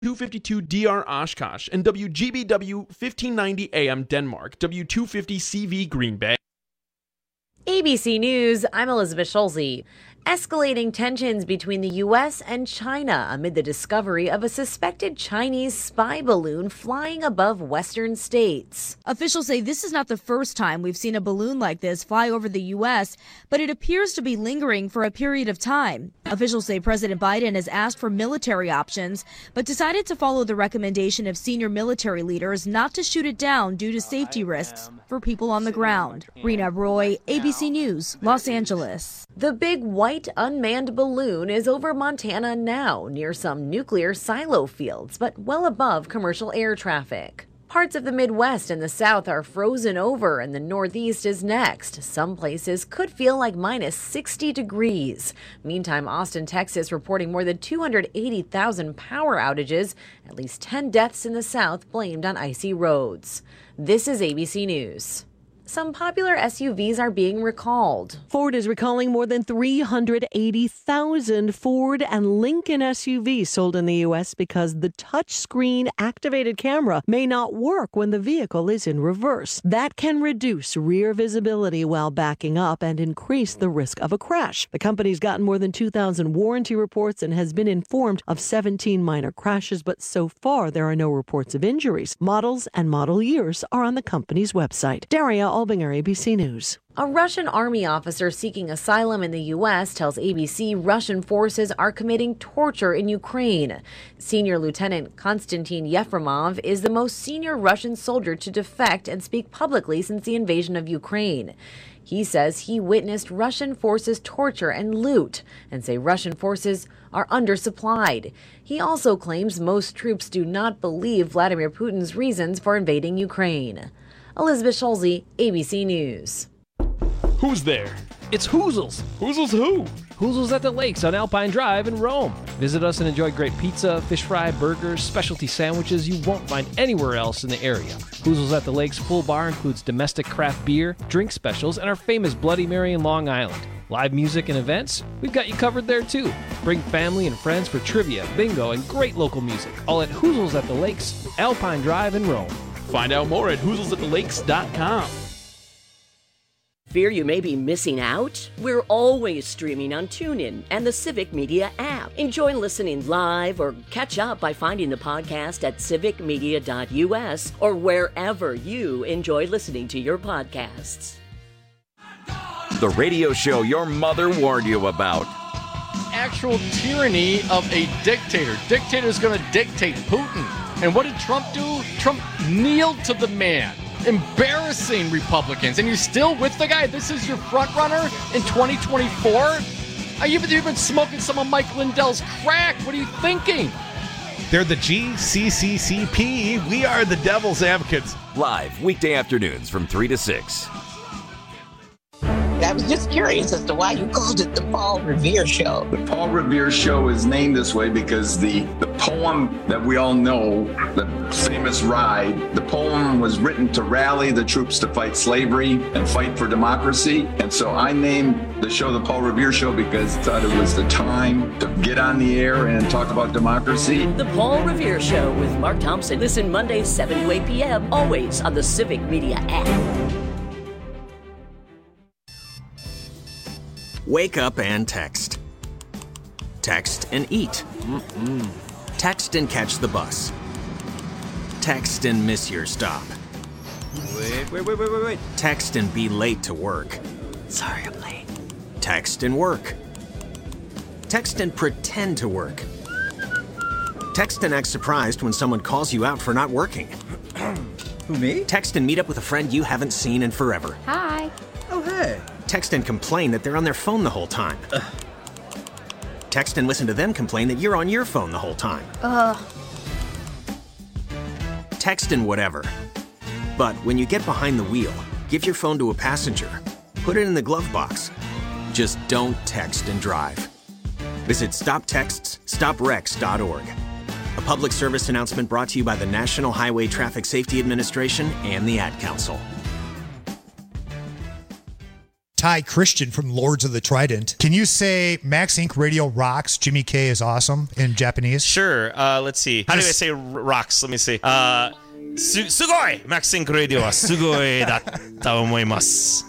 252 DR Oshkosh, and WGBW 1590 AM Denmark, W250 CV Green Bay. ABC News, I'm Elizabeth Schulze. Escalating tensions between the U.S. and China amid the discovery of a suspected Chinese spy balloon flying above western states. Officials say this is not the first time we've seen a balloon like this fly over the U.S., but it appears to be lingering for a period of time. Officials say President Biden has asked for military options, but decided to follow the recommendation of senior military leaders not to shoot it down due to safety risks for people on the ground. Rena Roy, ABC News, Los Angeles. The big white unmanned balloon is over Montana now, near some nuclear silo fields, but well above commercial air traffic. Parts of the Midwest and the South are frozen over, and the Northeast is next. Some places could feel like minus 60 degrees. Meantime, Austin, Texas, reporting more than 280,000 power outages, at least 10 deaths in the South blamed on icy roads. This is ABC News. Some popular SUVs are being recalled. Ford is recalling more than 380,000 Ford and Lincoln SUVs sold in the U.S. because the touchscreen activated camera may not work when the vehicle is in reverse. That can reduce rear visibility while backing up and increase the risk of a crash. The company's gotten more than 2,000 warranty reports and has been informed of 17 minor crashes, but so far there are no reports of injuries. Models and model years are on the company's website. Daria Albinger, ABC News. A Russian army officer seeking asylum in the U.S. tells ABC Russian forces are committing torture in Ukraine. Senior Lieutenant Konstantin Yefremov is the most senior Russian soldier to defect and speak publicly since the invasion of Ukraine. He says he witnessed Russian forces torture and loot and say Russian forces are undersupplied. He also claims most troops do not believe Vladimir Putin's reasons for invading Ukraine. Elizabeth Schulze, ABC News. Who's there? It's Hoozles. Hoozles who? Hoozles at the Lakes on Alpine Drive in Rome. Visit us and enjoy great pizza, fish fry, burgers, specialty sandwiches you won't find anywhere else in the area. Hoozles at the Lakes full bar includes domestic craft beer, drink specials, and our famous Bloody Mary in Long Island. Live music and events? We've got you covered there too. Bring family and friends for trivia, bingo, and great local music. All at Hoozles at the Lakes, Alpine Drive in Rome. Find out more at hoozlesathelakes.com. Fear you may be missing out? We're always streaming on TuneIn and the Civic Media app. Enjoy listening live or catch up by finding the podcast at civicmedia.us or wherever you enjoy listening to your podcasts. The radio show your mother warned you about. Actual tyranny of a dictator. Dictator's going to dictate Putin. And what did Trump do? Trump kneeled to the man. Embarrassing Republicans. And you're still with the guy? This is your front runner in 2024? You've been smoking some of Mike Lindell's crack. What are you thinking? They're the GCCCP. We are the Devil's Advocates. Live weekday afternoons from 3 to 6. I was just curious as to why you called it the Paul Revere Show. The Paul Revere Show is named this way because the poem that we all know, the famous Ride, the poem was written to rally the troops to fight slavery and fight for democracy. And so I named the show the Paul Revere Show because I thought it was the time to get on the air and talk about democracy. The Paul Revere Show with Mark Thompson. Listen Mondays 7 to 8 p.m. always on the Civic Media app. Wake up and text. Text and eat. Text and catch the bus. Text and miss your stop. Wait. Text and be late to work. Sorry, I'm late. Text and work. Text and pretend to work. Text and act surprised when someone calls you out for not working. Who, me? Text and meet up with a friend you haven't seen in forever. Hi. Oh, hey. Text and complain that they're on their phone the whole time. Text and listen to them complain that you're on your phone the whole time. Text and whatever. But when you get behind the wheel, give your phone to a passenger. Put it in the glove box. Just don't text and drive. Visit StopTextsStopWrecks.org. A public service announcement brought to you by the National Highway Traffic Safety Administration and the Ad Council. Ty Christian from Lords of the Trident. Can you say Max Inc. Radio rocks, Jimmy K is awesome in Japanese? Sure. Let's see. How do I say rocks? Let me see. Sugoi! Max Inc. Radio wa sugoi datta omoimasu.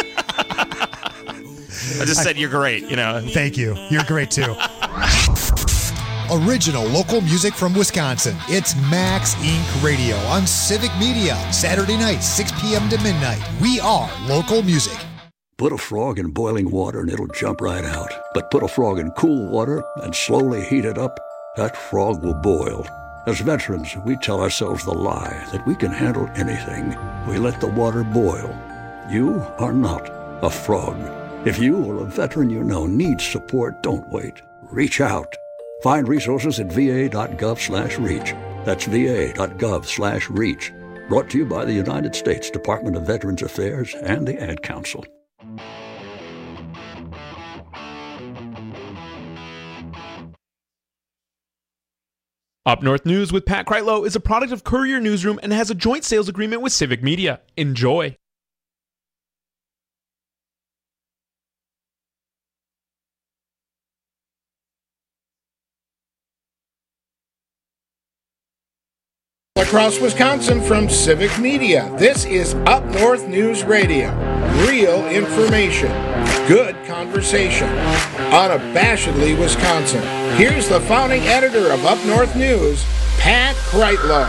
I just said you're great, Thank you. You're great, too. Original local music from Wisconsin. It's Max Inc. Radio on Civic Media. Saturday night, 6 p.m. to midnight. We are local music. Put a frog in boiling water and it'll jump right out. But put a frog in cool water and slowly heat it up, that frog will boil. As veterans, we tell ourselves the lie that we can handle anything. We let the water boil. You are not a frog. If you or a veteran you know needs support, don't wait. Reach out. Find resources at va.gov/reach. That's va.gov/reach. Brought to you by the United States Department of Veterans Affairs and the Ad Council. Up North News with Pat Kreitlow is a product of Courier Newsroom and has a joint sales agreement with Civic Media. Enjoy. Across Wisconsin from Civic Media, this is Up North News Radio. Real information, good conversation, unabashedly Wisconsin. Here's the founding editor of Up North News, Pat Kreitlow.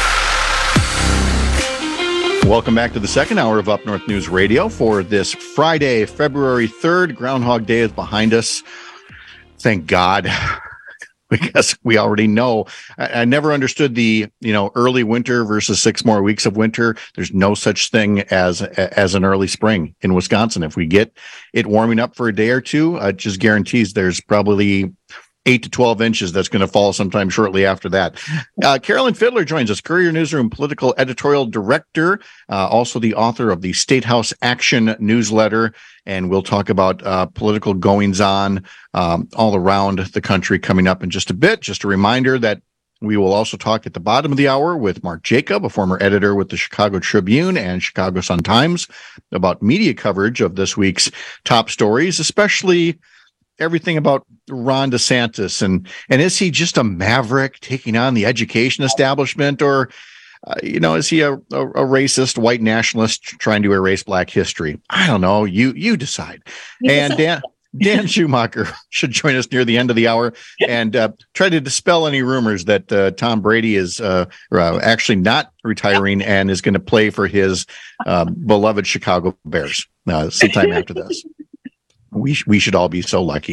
Welcome back to the second hour of Up North News Radio for this Friday, February 3rd. Groundhog Day is behind us. Thank God. Because we already know. I never understood the, early winter versus 6 more weeks of winter. There's no such thing as an early spring in Wisconsin. If we get it warming up for a day or two, it just guarantees there's probably 8 to 12 inches that's going to fall sometime shortly after that. Carolyn Fiddler joins us, Courier Newsroom political editorial director, also the author of the State House Action newsletter. And we'll talk about political goings-on all around the country coming up in just a bit. Just a reminder that we will also talk at the bottom of the hour with Mark Jacob, a former editor with the Chicago Tribune and Chicago Sun-Times, about media coverage of this week's top stories, especially everything about Ron DeSantis. And is he just a maverick taking on the education establishment, or is he a racist white nationalist trying to erase Black history? I don't know. You decide. And Dan Schumacher should join us near the end of the hour and try to dispel any rumors that Tom Brady is actually not retiring and is going to play for his beloved Chicago Bears sometime after this. We should all be so lucky.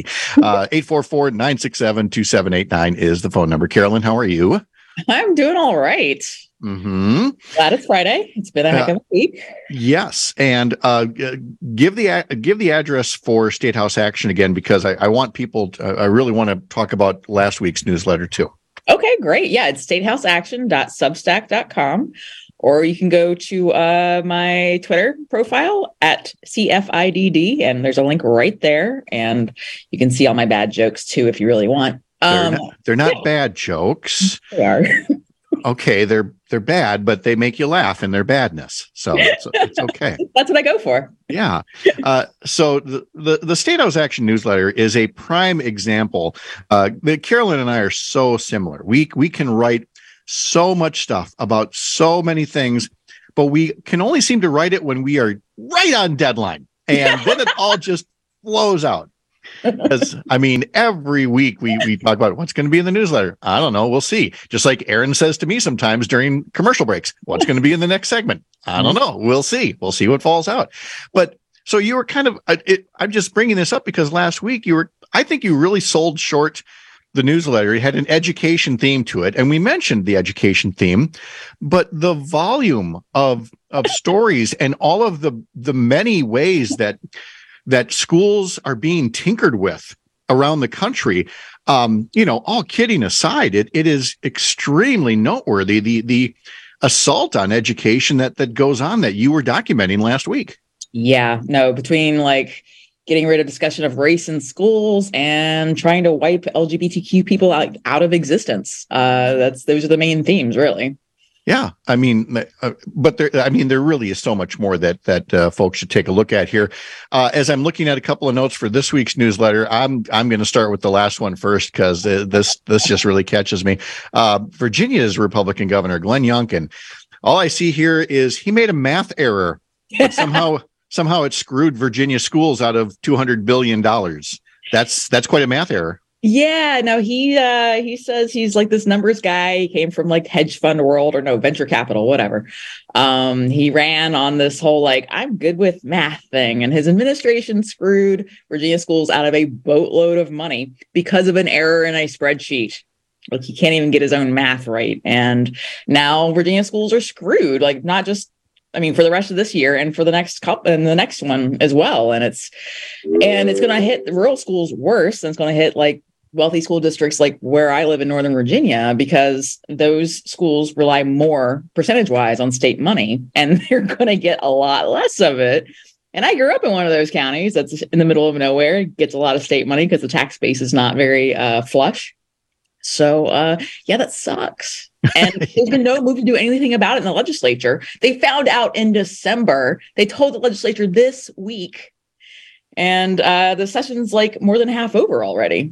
844-967-2789 is the phone number. Carolyn, how are you? I'm doing all right. Mm-hmm. Glad it's Friday. It's been a heck of a week. Yes, and give the address for State House Action again, because I want people. I really want to talk about last week's newsletter too. Okay, great. Yeah, it's statehouseaction.substack.com, or you can go to my Twitter profile at CFIDD, and there's a link right there, and you can see all my bad jokes too if you really want. They're not bad jokes. They are. Okay, they're bad, but they make you laugh in their badness, so it's okay. That's what I go for. Yeah. So the State House Action newsletter is a prime example. Carolyn and I are so similar. We can write so much stuff about so many things, but we can only seem to write it when we are right on deadline, and then it all just flows out. Because every week we talk about what's going to be in the newsletter. I don't know. We'll see. Just like Aaron says to me sometimes during commercial breaks, what's going to be in the next segment? I don't know. We'll see. We'll see what falls out. But so you were kind of, I'm just bringing this up because last week I think you really sold short the newsletter. It had an education theme to it. And we mentioned the education theme, but the volume of stories and all of the many ways that schools are being tinkered with around the country. All kidding aside, it is extremely noteworthy, the assault on education that goes on that you were documenting last week. Yeah, no, between getting rid of discussion of race in schools and trying to wipe LGBTQ people out of existence. Those are the main themes, really. Yeah, I mean, but there really is so much more that folks should take a look at here. As I'm looking at a couple of notes for this week's newsletter, I'm going to start with the last one first because this just really catches me. Virginia's Republican Governor Glenn Youngkin. All I see here is he made a math error, but somehow it screwed Virginia schools out of $200 billion. That's quite a math error. Yeah, no, he says he's like this numbers guy. He came from like hedge fund world or venture capital, whatever. He ran on this whole like, I'm good with math thing. And his administration screwed Virginia schools out of a boatload of money because of an error in a spreadsheet. Like he can't even get his own math right. And now Virginia schools are screwed, like not just, I mean, for the rest of this year and for the next couple and the next one as well. And it's going to hit the rural schools worse than it's going to hit like wealthy school districts like where I live in Northern Virginia, because those schools rely more percentage wise on state money and they're going to get a lot less of it. And I grew up in one of those counties that's in the middle of nowhere, gets a lot of state money because the tax base is not very flush. So, yeah, that sucks. And there's been no move to do anything about it in the legislature. They found out in December. They told the legislature this week. And the session's like more than half over already.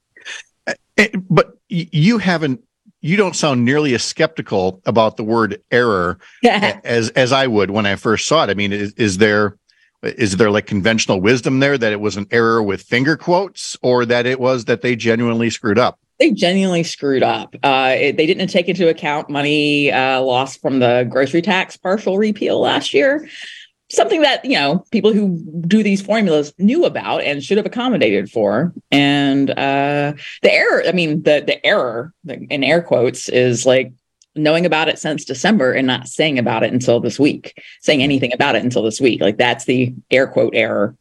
But you don't sound nearly as skeptical about the word error as I would when I first saw it. I mean, is there like conventional wisdom there that it was an error with finger quotes, or that it was that they genuinely screwed up? They genuinely screwed up. They didn't take into account money lost from the grocery tax partial repeal last year. Something that, people who do these formulas knew about and should have accommodated for. And the error, the error in air quotes is like knowing about it since December and not saying about it until this week, saying anything about it until this week. Like that's the air quote error.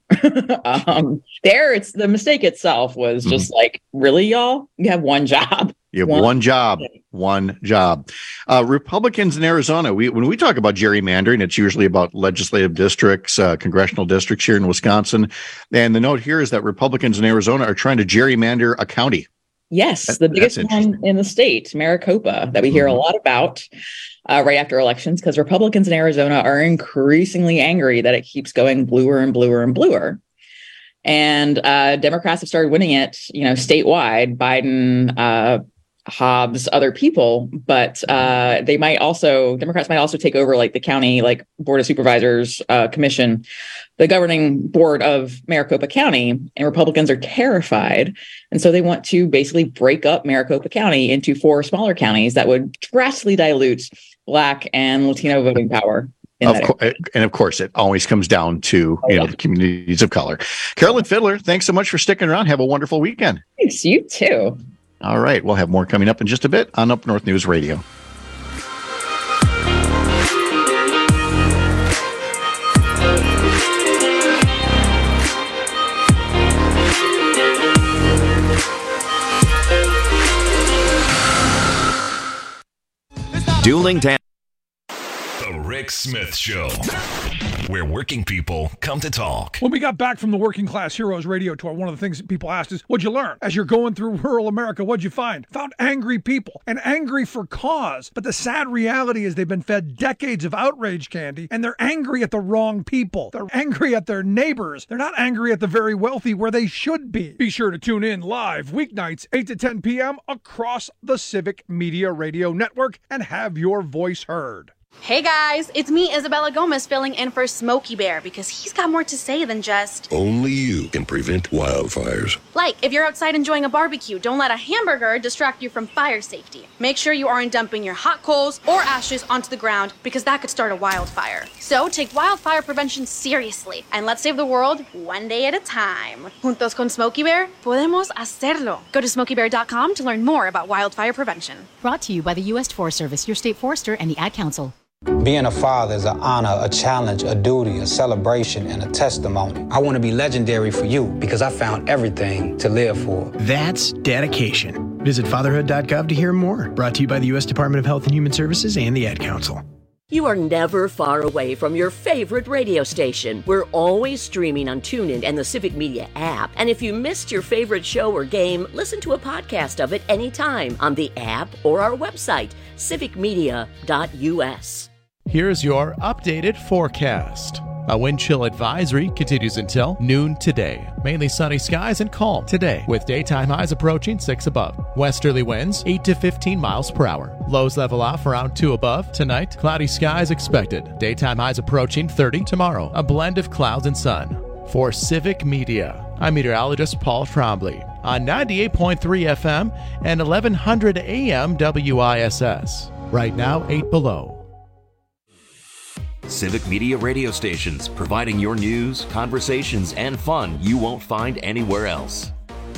The mistake itself was just like, really, y'all? You have one job. You have one job. Republicans in Arizona, when we talk about gerrymandering, it's usually about legislative districts, congressional districts here in Wisconsin. And the note here is that Republicans in Arizona are trying to gerrymander a county. Yes, the biggest one in the state, Maricopa, that we hear a lot about right after elections, because Republicans in Arizona are increasingly angry that it keeps going bluer and bluer and bluer. And Democrats have started winning it, statewide, Biden, Hobbs, other people, but Democrats might also take over like the county, like Board of Supervisors commission, the governing board of Maricopa County, and Republicans are terrified. And so they want to basically break up Maricopa County into 4 smaller counties that would drastically dilute Black and Latino voting power. Of course, it always comes down to the communities of color. Carolyn Fiddler, thanks so much for sticking around. Have a wonderful weekend. Thanks, you too. All right, we'll have more coming up in just a bit on Up North News Radio. Dueling Dan. The Rick Smith Show, where working people come to talk. When we got back from the Working Class Heroes radio tour, one of the things that people asked is, what'd you learn? As you're going through rural America, what'd you find? Found angry people, and angry for cause. But the sad reality is they've been fed decades of outrage candy, and they're angry at the wrong people. They're angry at their neighbors. They're not angry at the very wealthy where they should be. Be sure to tune in live weeknights, 8 to 10 p.m. across the Civic Media Radio Network and have your voice heard. Hey guys, it's me, Isabella Gomez, filling in for Smokey Bear because he's got more to say than just... Only you can prevent wildfires. Like, if you're outside enjoying a barbecue, don't let a hamburger distract you from fire safety. Make sure you aren't dumping your hot coals or ashes onto the ground because that could start a wildfire. So take wildfire prevention seriously and let's save the world one day at a time. Juntos con Smokey Bear, podemos hacerlo. Go to smokeybear.com to learn more about wildfire prevention. Brought to you by the U.S. Forest Service, your state forester, and the Ad Council. Being a father is an honor, a challenge, a duty, a celebration, and a testimony. I want to be legendary for you because I found everything to live for. That's dedication. Visit fatherhood.gov to hear more. Brought to you by the U.S. Department of Health and Human Services and the Ad Council. You are never far away from your favorite radio station. We're always streaming on TuneIn and the Civic Media app. And if you missed your favorite show or game, listen to a podcast of it anytime on the app or our website, civicmedia.us. Here's your updated forecast. A wind chill advisory continues until noon today. Mainly sunny skies and calm today, with daytime highs approaching 6 above. Westerly winds 8 to 15 miles per hour. Lows level off around 2 above. Tonight, cloudy skies expected. Daytime highs approaching 30. Tomorrow, a blend of clouds and sun. For Civic Media, I'm meteorologist Paul Trombley on 98.3 FM and 1100 AM WISS. Right now, 8 below. Civic Media radio stations, providing your news, conversations, and fun you won't find anywhere else.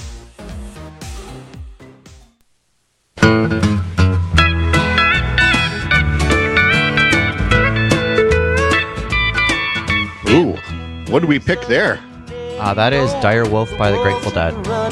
Ooh, what did we pick there? That is Dire Wolf by the Grateful Dead.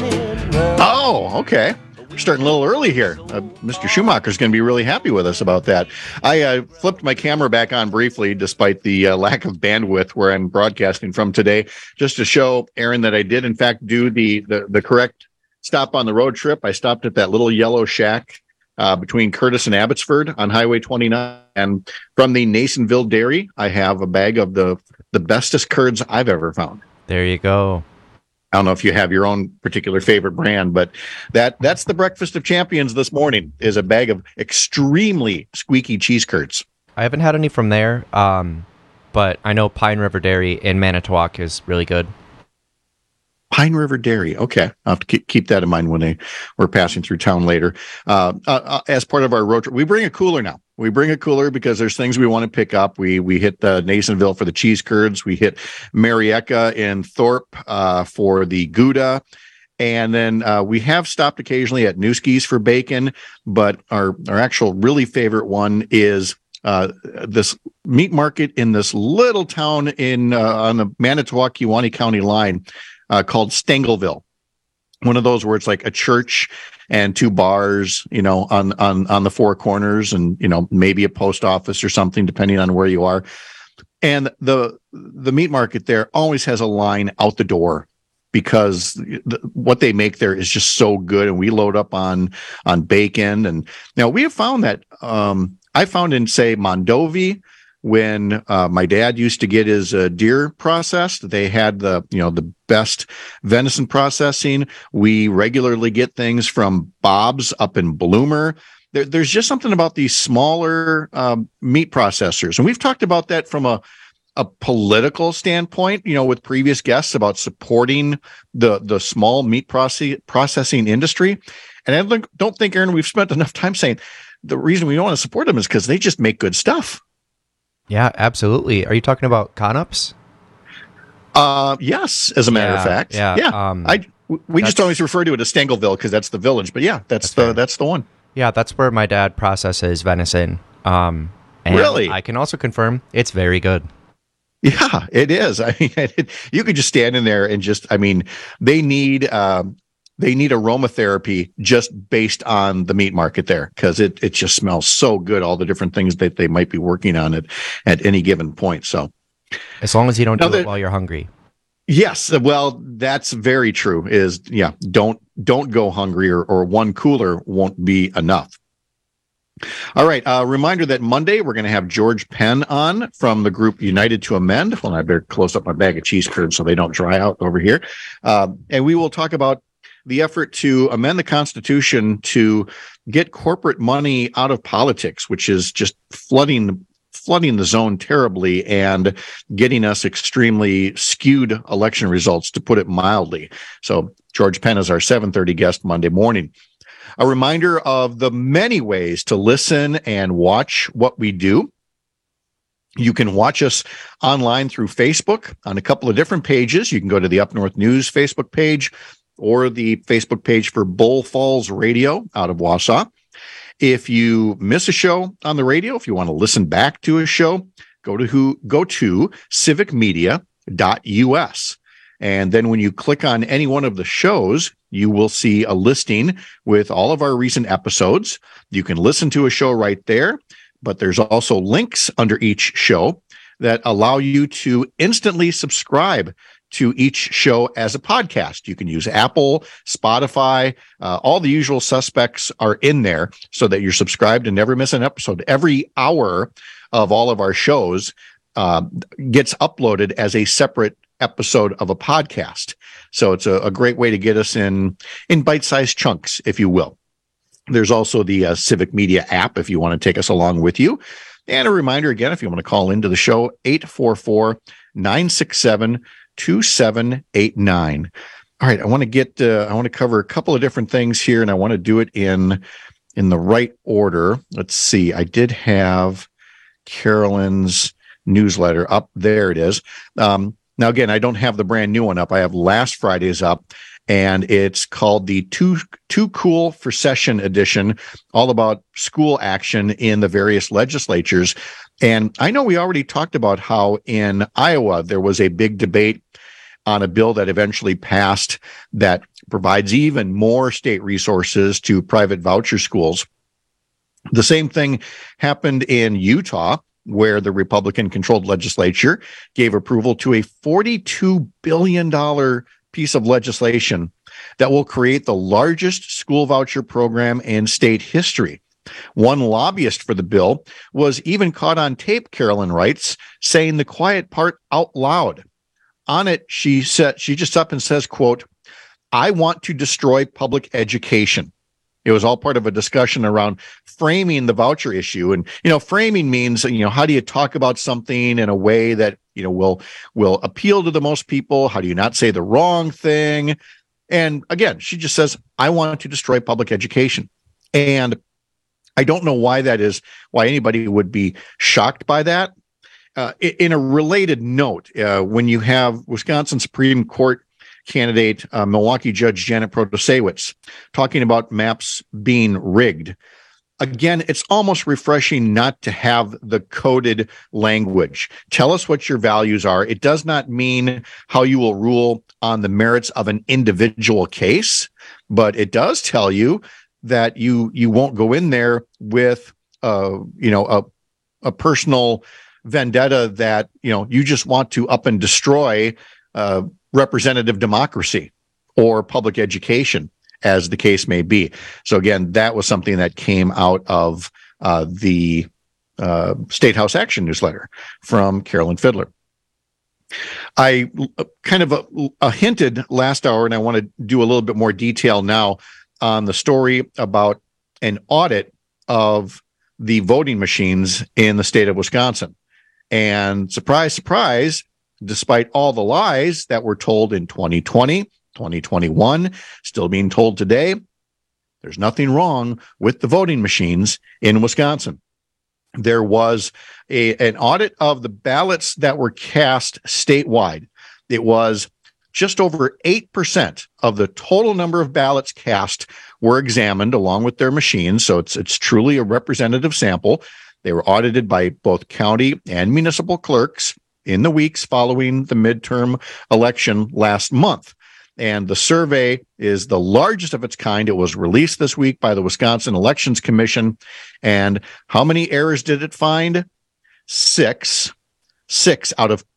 Oh, okay. We're starting a little early here. Mr. Schumacher's going to be really happy with us about that. I flipped my camera back on briefly, despite the lack of bandwidth where I'm broadcasting from today, just to show Aaron that I did, in fact, do the correct stop on the road trip. I stopped at that little yellow shack between Curtis and Abbotsford on Highway 29. And from the Nasonville Dairy, I have a bag of the bestest curds I've ever found. There you go. I don't know if you have your own particular favorite brand, but that's the breakfast of champions this morning, is a bag of extremely squeaky cheese curds. I haven't had any from there, but I know Pine River Dairy in Manitowoc is really good. Pine River Dairy. Okay. I'll have to keep that in mind when we're passing through town later. As part of our road trip, we bring a cooler now. We bring a cooler because there's things we want to pick up. We hit Nasonville for the cheese curds. We hit Marietta in Thorpe for the Gouda. And then we have stopped occasionally at Newski's for bacon. But our actual really favorite one is this meat market in this little town on the Manitowoc-Kewaunee County line called Stengleville. One of those where it's like a church and 2 bars, on the 4 corners, and maybe a post office or something, depending on where you are. And the meat market there always has a line out the door because what they make there is just so good. And we load up on bacon. And now we have found that I found in, say, Mondovi, when my dad used to get his deer processed, they had the best venison processing. We regularly get things from Bob's up in Bloomer. There's just something about these smaller meat processors. And we've talked about that from a political standpoint, with previous guests about supporting the small meat processing industry. And I don't think, Aaron, we've spent enough time saying the reason we don't want to support them is because they just make good stuff. Yeah, absolutely. Are you talking about Conups? Yes, as a matter of fact. Yeah. We just always refer to it as Stengleville because that's the village. But yeah, that's the one. Yeah, that's where my dad processes venison. And really? I can also confirm it's very good. Yeah, it is. I mean, you could just stand in there and they need aromatherapy just based on the meat market there, because it just smells so good, all the different things that they might be working on at any given point. So as long as you don't do it while you're hungry. Yes, well, that's very true. Don't go hungry, or one cooler won't be enough. All right. Reminder that Monday we're going to have George Penn on from the group United to Amend. Well, I better close up my bag of cheese curds so they don't dry out over here. And we will talk about the effort to amend the Constitution to get corporate money out of politics, which is just flooding the zone terribly and getting us extremely skewed election results, to put it mildly. So George Penn is our 7:30 guest Monday morning. A reminder of the many ways to listen and watch what we do. You can watch us online through Facebook on a couple of different pages. You can go to the Up North News Facebook page or the Facebook page for Bull Falls Radio out of Wausau. If you miss a show on the radio, if you want to listen back to a show, go to civicmedia.us. And then when you click on any one of the shows, you will see a listing with all of our recent episodes. You can listen to a show right there, but there's also links under each show that allow you to instantly subscribe to each show as a podcast. You can use Apple, Spotify, all the usual suspects are in there so that you're subscribed and never miss an episode. Every hour of all of our shows gets uploaded as a separate episode of a podcast. So it's a great way to get us in bite-sized chunks, if you will. There's also the Civic Media app if you want to take us along with you. And a reminder again, if you want to call into the show, 844-967-2789. All right, I want to cover a couple of different things here, and I want to do it in the right order. Let's see. I did have Carolyn's newsletter up. There it is. Now, again, I don't have the brand new one up. I have last Friday's up, and it's called the Too Cool for Session edition, all about school action in the various legislatures. And I know we already talked about how in Iowa there was a big debate on a bill that eventually passed that provides even more state resources to private voucher schools. The same thing happened in Utah, where the Republican-controlled legislature gave approval to a $42 billion piece of legislation that will create the largest school voucher program in state history. One lobbyist for the bill was even caught on tape, Carolyn writes, saying the quiet part out loud. On it, she just up and says, quote, "I want to destroy public education." It was all part of a discussion around framing the voucher issue. And, framing means, how do you talk about something in a way that, will appeal to the most people? How do you not say the wrong thing? And again, she just says, I want to destroy public education. And I don't know why that is, why anybody would be shocked by that. In a related note, when you have Wisconsin Supreme Court candidate, Milwaukee Judge Janet Protasiewicz, talking about maps being rigged. Again, it's almost refreshing not to have the coded language. Tell us what your values are. It does not mean how you will rule on the merits of an individual case, but it does tell you that you won't go in there with a personal vendetta that you just want to up and destroy representative democracy or public education, as the case may be. So again, that was something that came out of the State House Action newsletter from Carolyn Fiddler. I kind of hinted last hour, and I want to do a little bit more detail now on the story about an audit of the voting machines in the state of Wisconsin. And surprise, surprise, despite all the lies that were told in 2020, 2021, still being told today, there's nothing wrong with the voting machines in Wisconsin. There was an audit of the ballots that were cast statewide. It was just over 8% of the total number of ballots cast were examined along with their machines. So it's truly a representative sample. They were audited by both county and municipal clerks in the weeks following the midterm election last month. And the survey is the largest of its kind. It was released this week by the Wisconsin Elections Commission. And how many errors did it find? Six out of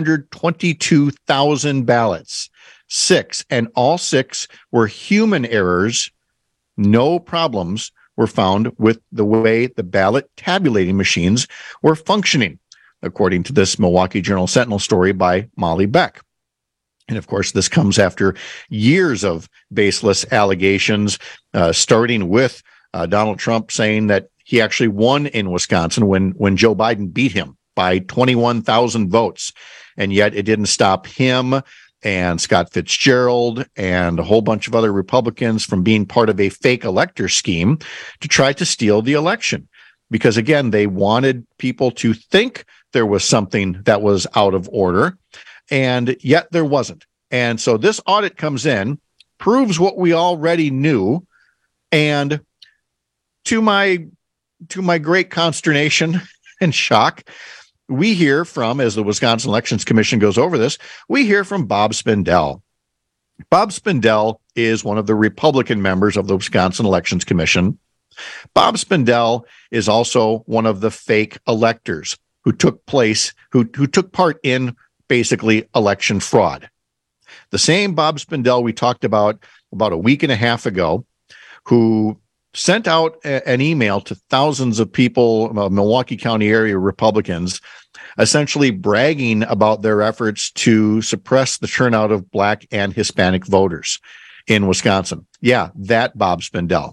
222,000 ballots. 6, and all 6 were human errors. No problems were found with the way the ballot tabulating machines were functioning, according to this Milwaukee Journal Sentinel story by Molly Beck. And of course, this comes after years of baseless allegations, starting with Donald Trump saying that he actually won in Wisconsin when Joe Biden beat him by 21,000 votes. And yet it didn't stop him and Scott Fitzgerald and a whole bunch of other Republicans from being part of a fake elector scheme to try to steal the election. Because again, they wanted people to think there was something that was out of order, and yet there wasn't. And so this audit comes in, proves what we already knew, and to my great consternation and shock, we hear from, as the Wisconsin Elections Commission goes over this, we hear from Bob Spindell. Bob Spindell is one of the Republican members of the Wisconsin Elections Commission. Bob Spindell is also one of the fake electors who took part in basically election fraud. The same Bob Spindell we talked about a week and a half ago, who sent out an email to thousands of people, Milwaukee County area Republicans, essentially bragging about their efforts to suppress the turnout of Black and Hispanic voters in Wisconsin. Yeah, that Bob Spindell.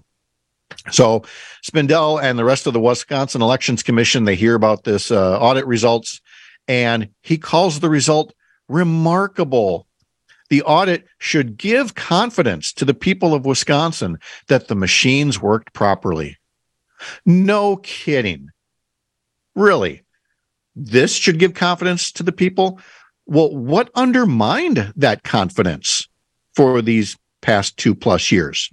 So Spindell and the rest of the Wisconsin Elections Commission, they hear about this audit results, and he calls the result remarkable. The audit should give confidence to the people of Wisconsin that the machines worked properly. No kidding. Really? This should give confidence to the people? Well, what undermined that confidence for these past 2+ years?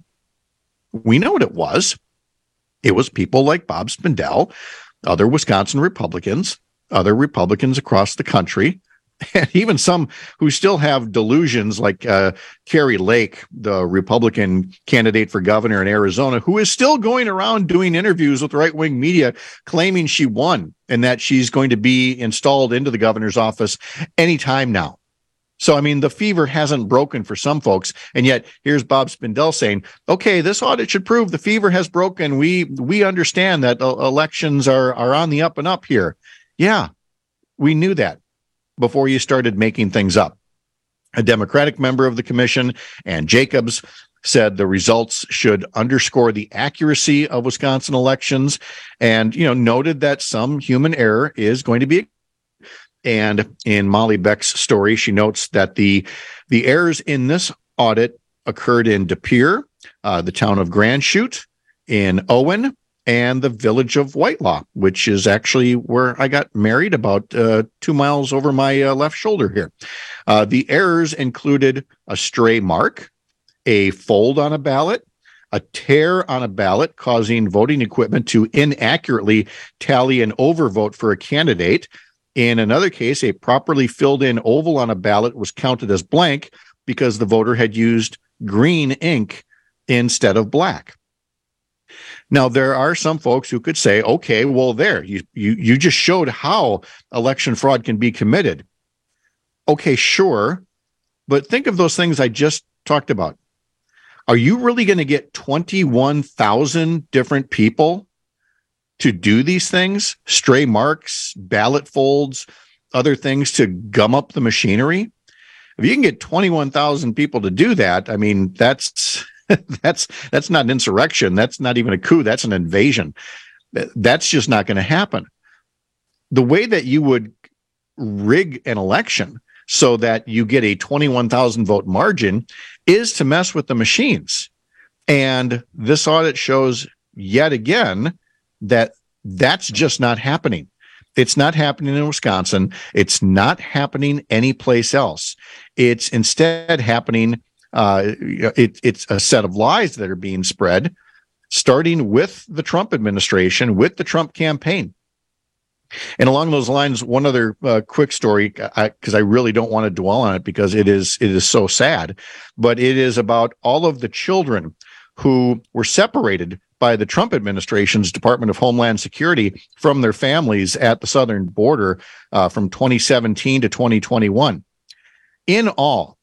We know what it was. It was people like Bob Spindell, other Wisconsin Republicans, other Republicans across the country, and even some who still have delusions like Carrie Lake, the Republican candidate for governor in Arizona, who is still going around doing interviews with right-wing media claiming she won and that she's going to be installed into the governor's office anytime now. So, I mean, the fever hasn't broken for some folks. And yet here's Bob Spindell saying, okay, this audit should prove the fever has broken. We understand that elections are on the up and up here. Yeah, we knew that before you started making things up. A Democratic member of the commission, Ann Jacobs, said the results should underscore the accuracy of Wisconsin elections and, noted that some human error is going to be. And in Molly Beck's story, she notes that the errors in this audit occurred in De Pere, the town of Grand Chute, in Owen, and the village of Whitelaw, which is actually where I got married, about 2 miles over my left shoulder here. The errors included a stray mark, a fold on a ballot, a tear on a ballot causing voting equipment to inaccurately tally an overvote for a candidate. In another case, a properly filled in oval on a ballot was counted as blank because the voter had used green ink instead of black. Now, there are some folks who could say, okay, well, there, you just showed how election fraud can be committed. Okay, sure. But think of those things I just talked about. Are you really going to get 21,000 different people to do these things? Stray marks, ballot folds, other things to gum up the machinery? If you can get 21,000 people to do that, I mean, that's not an insurrection. That's not even a coup. That's an invasion. That's just not going to happen. The way that you would rig an election so that you get a 21,000 vote margin is to mess with the machines. And this audit shows yet again that that's just not happening. It's not happening in Wisconsin. It's not happening anyplace else. It's instead happening. It's a set of lies that are being spread, starting with the Trump administration, with the Trump campaign. And along those lines, one other quick story, because I really don't want to dwell on it because it is so sad, but it is about all of the children who were separated by the Trump administration's Department of Homeland Security from their families at the southern border from 2017 to 2021. In all,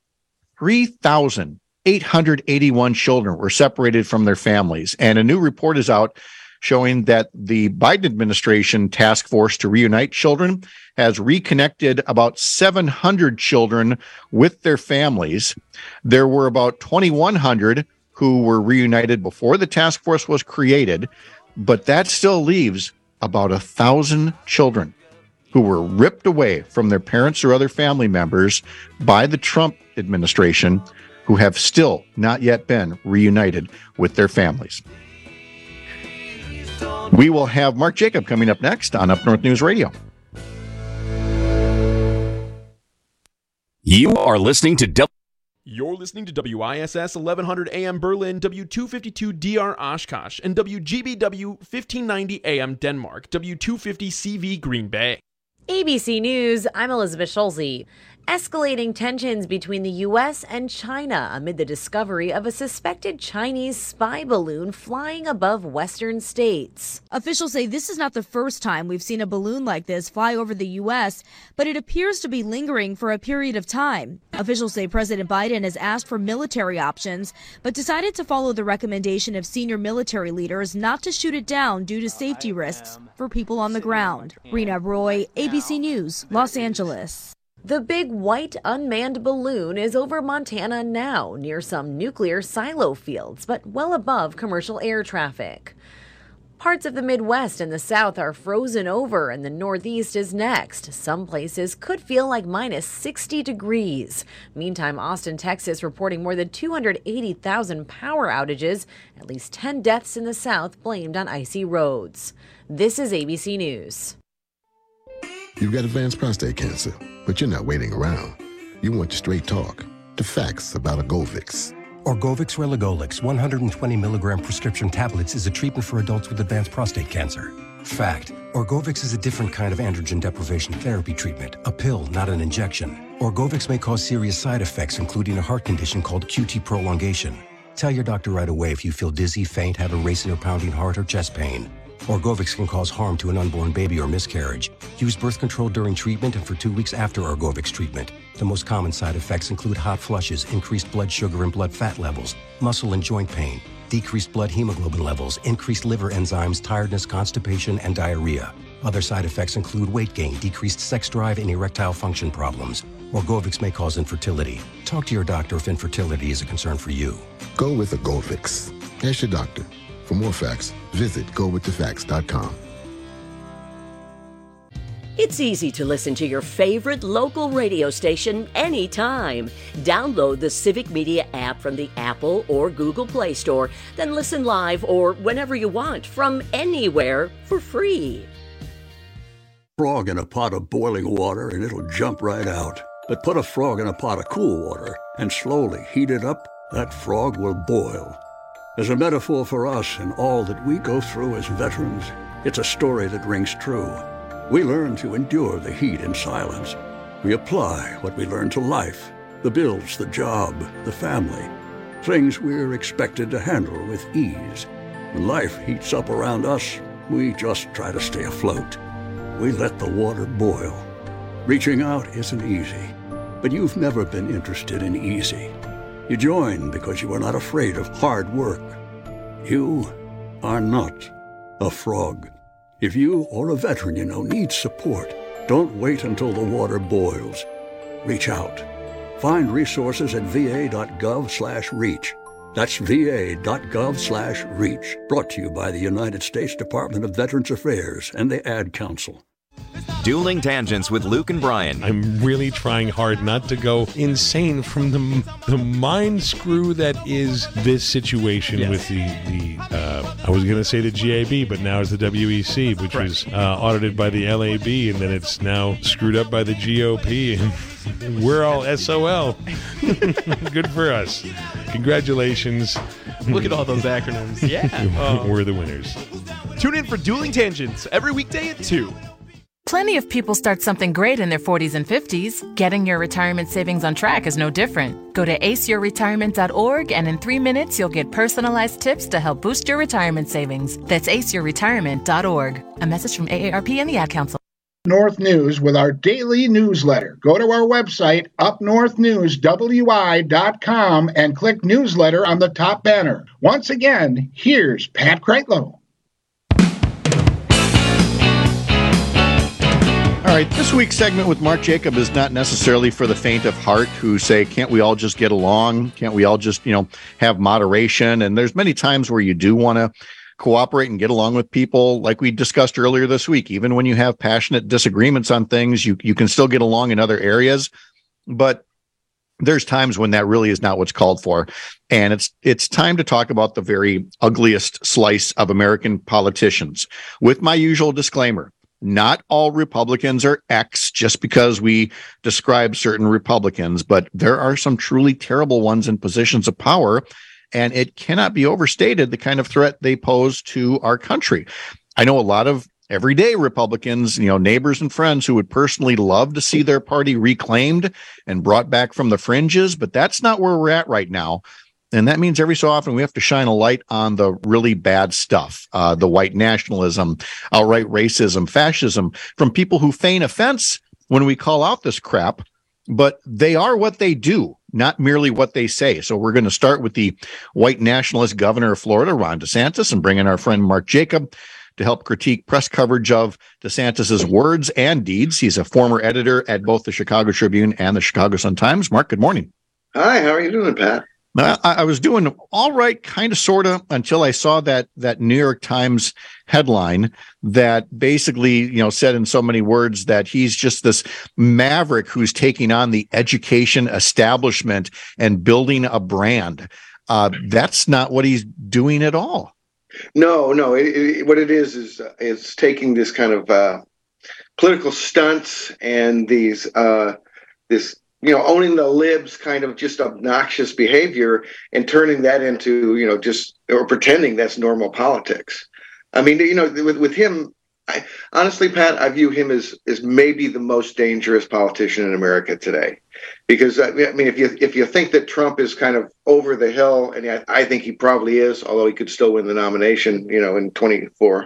3,881 children were separated from their families. And a new report is out showing that the Biden administration task force to reunite children has reconnected about 700 children with their families. There were about 2,100 who were reunited before the task force was created, but that still leaves about 1,000 children who were ripped away from their parents or other family members by the Trump administration who have still not yet been reunited with their families. We will have Mark Jacob coming up next on Up North News Radio. You are listening to You're listening to WISS 1100 AM Berlin, W252 DR Oshkosh, and WGBW 1590 AM Denmark, W250 CV Green Bay. ABC News, I'm Elizabeth Schulze. Escalating tensions between the U.S. and China amid the discovery of a suspected Chinese spy balloon flying above western states. Officials say this is not the first time we've seen a balloon like this fly over the U.S., but it appears to be lingering for a period of time. Officials say President Biden has asked for military options, but decided to follow the recommendation of senior military leaders not to shoot it down due to safety risks for people on the ground. Rena Roy, ABC News, Los Angeles. The big white unmanned balloon is over Montana now, near some nuclear silo fields, but well above commercial air traffic. Parts of the Midwest and the South are frozen over, and the Northeast is next. Some places could feel like minus 60 degrees. Meantime, Austin, Texas, reporting more than 280,000 power outages, at least 10 deaths in the South blamed on icy roads. This is ABC News. You've got advanced prostate cancer, but you're not waiting around. You want straight talk, the facts about Orgovyx. Orgovyx Relugolix 120 milligram prescription tablets is a treatment for adults with advanced prostate cancer. Fact: Orgovyx is a different kind of androgen deprivation therapy treatment, a pill, not an injection. Orgovyx may cause serious side effects, including a heart condition called QT prolongation. Tell your doctor right away if you feel dizzy, faint, have a racing or pounding heart, or chest pain. Orgovyx can cause harm to an unborn baby or miscarriage. Use birth control during treatment and for 2 weeks after Orgovyx treatment. The most common side effects include hot flushes, increased blood sugar and blood fat levels, muscle and joint pain, decreased blood hemoglobin levels, increased liver enzymes, tiredness, constipation, and diarrhea. Other side effects include weight gain, decreased sex drive, and erectile function problems. Orgovyx may cause infertility. Talk to your doctor if infertility is a concern for you. Go with Orgovyx. Ask your doctor. For more facts, visit gowiththefacts.com. It's easy to listen to your favorite local radio station anytime. Download the Civic Media app from the Apple or Google Play Store, then listen live or whenever you want from anywhere for free. Frog in a pot of boiling water and it'll jump right out. But put a frog in a pot of cool water and slowly heat it up, that frog will boil. As a metaphor for us and all that we go through as veterans, it's a story that rings true. We learn to endure the heat in silence. We apply what we learn to life, the bills, the job, the family, things we're expected to handle with ease. When life heats up around us, we just try to stay afloat. We let the water boil. Reaching out isn't easy, but you've never been interested in easy. You join because you are not afraid of hard work. You are not a frog. If you or a veteran you know needs support, don't wait until the water boils. Reach out. Find resources at va.gov/reach. That's va.gov/reach. Brought to you by the United States Department of Veterans Affairs and the Ad Council. Dueling Tangents with Luke and Brian. I'm really trying hard not to go insane from the mind screw that is this situation with the I was going to say the GAB, but now it's the WEC, which was audited by the LAB, and then it's now screwed up by the GOP, and we're all SOL. Good for us. Congratulations. Look at all those acronyms. Yeah. We're the winners. Tune in for Dueling Tangents every weekday at 2. Plenty of people start something great in their 40s and 50s. Getting your retirement savings on track is no different. Go to aceyourretirement.org, and in 3 minutes, you'll get personalized tips to help boost your retirement savings. That's aceyourretirement.org. A message from AARP and the Ad Council. North News with our daily newsletter. Go to our website, upnorthnewswi.com, and click newsletter on the top banner. Once again, here's Pat Kreitlow. All right, this week's segment with Mark Jacob is not necessarily for the faint of heart who say, can't we all just get along? Can't we all just, have moderation? And there's many times where you do want to cooperate and get along with people, like we discussed earlier this week. Even when you have passionate disagreements on things, you can still get along in other areas. But there's times when that really is not what's called for. And it's time to talk about the very ugliest slice of American politicians. With my usual disclaimer, not all Republicans are X just because we describe certain Republicans, but there are some truly terrible ones in positions of power, and it cannot be overstated the kind of threat they pose to our country. I know a lot of everyday Republicans, neighbors and friends who would personally love to see their party reclaimed and brought back from the fringes, but that's not where we're at right now. And that means every so often we have to shine a light on the really bad stuff, the white nationalism, outright racism, fascism, from people who feign offense when we call out this crap, but they are what they do, not merely what they say. So we're going to start with the white nationalist governor of Florida, Ron DeSantis, and bring in our friend Mark Jacob to help critique press coverage of DeSantis's words and deeds. He's a former editor at both the Chicago Tribune and the Chicago Sun-Times. Mark, good morning. Hi, how are you doing, Pat? I was doing all right, kind of, sort of, until I saw that New York Times headline that basically, said in so many words that he's just this maverick who's taking on the education establishment and building a brand. That's not what he's doing at all. No. What it is taking this kind of political stunts and this owning the libs kind of just obnoxious behavior and turning that into, or pretending that's normal politics. I mean, with him, honestly, Pat, I view him as maybe the most dangerous politician in America today. Because, if you think that Trump is kind of over the hill, and I think he probably is, although he could still win the nomination, in 2024.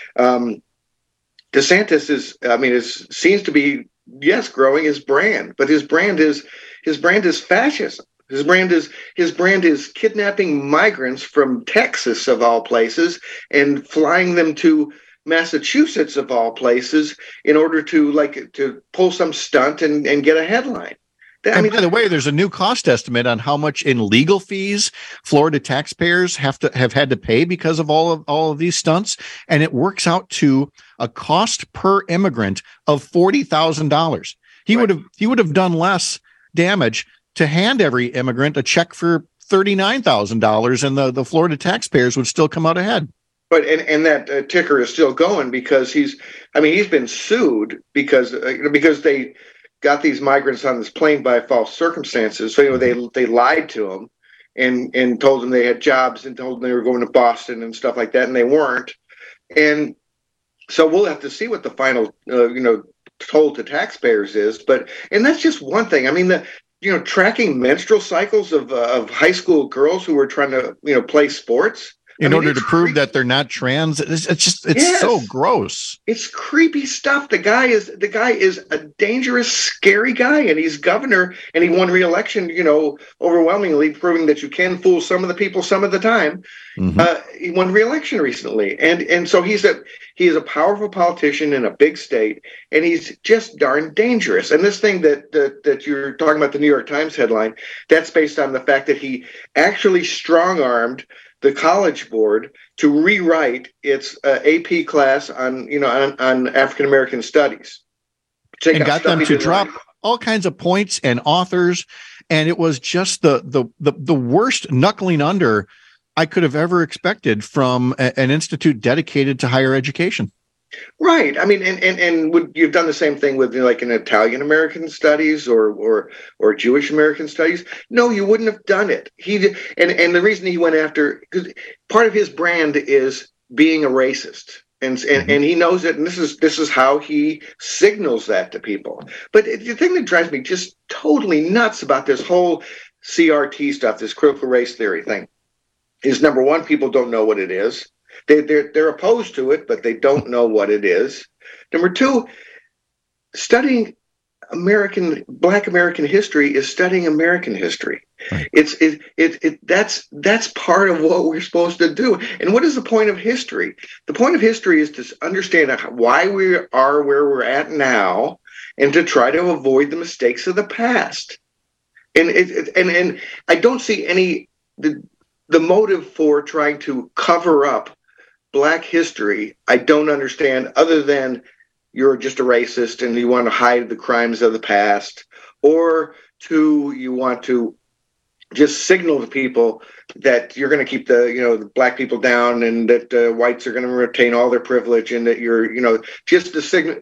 DeSantis seems to be, yes, growing his brand, but his brand is fascism. His brand is kidnapping migrants from Texas, of all places, and flying them to Massachusetts, of all places, in order to pull some stunt and get a headline. By the way, there's a new cost estimate on how much in legal fees Florida taxpayers have had to pay because of all of these stunts, and it works out to a cost per immigrant of $40,000. He would have done less damage to hand every immigrant a check for $39,000, and the Florida taxpayers would still come out ahead. But and that ticker is still going because he's been sued because they got these migrants on this plane by false circumstances. So, they lied to them and told them they had jobs and told them they were going to Boston and stuff like that, and they weren't. And so we'll have to see what the final, toll to taxpayers is. And that's just one thing. Tracking menstrual cycles of high school girls who were trying to, play sports. In order to prove that they're not trans, it's so gross. It's creepy stuff. The guy is a dangerous, scary guy, and he's governor, and he won re-election, overwhelmingly, proving that you can fool some of the people some of the time. Mm-hmm. He won re-election recently, and so he is a powerful politician in a big state, and he's just darn dangerous. And this thing that you're talking about, the New York Times headline, that's based on the fact that he actually strong-armed the College Board to rewrite its AP class on African American studies, and got them to drop all kinds of points and authors, and it was just the worst knuckling under I could have ever expected from an institute dedicated to higher education. Right. And would you've done the same thing with an Italian American studies or Jewish American studies? No, you wouldn't have done it. And the reason he went after, because part of his brand is being a racist, and he knows it, and this is how he signals that to people. But the thing that drives me just totally nuts about this whole CRT stuff, this critical race theory thing, is number one, people don't know what it is. They're opposed to it, but they don't know what it is. Number two, studying Black American history is studying American history. Right. That's part of what we're supposed to do. And what is the point of history? The point of history is to understand why we are where we're at now, and to try to avoid the mistakes of the past. And I don't see the motive for trying to cover up Black history. I don't understand, other than you're just a racist and you want to hide the crimes of the past, or you want to just signal to people that you're going to keep the Black people down, and that whites are going to retain all their privilege, and that you're just the signal.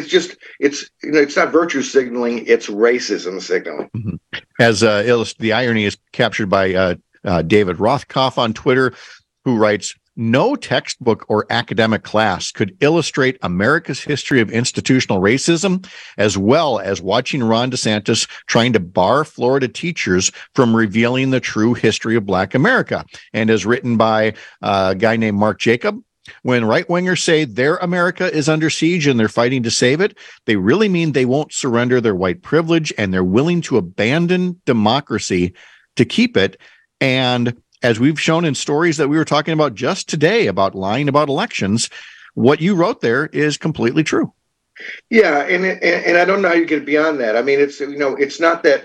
It's not virtue signaling, it's racism signaling. Mm-hmm. As the irony is captured by David Rothkopf on Twitter, who writes, no textbook or academic class could illustrate America's history of institutional racism, as well as watching Ron DeSantis trying to bar Florida teachers from revealing the true history of Black America. And as written by a guy named Mark Jacob, when right-wingers say their America is under siege and they're fighting to save it, they really mean they won't surrender their white privilege and they're willing to abandon democracy to keep it. And as we've shown in stories that we were talking about just today about lying about elections, what you wrote there is completely true. Yeah, and I don't know how you get beyond that. I mean, it's not that.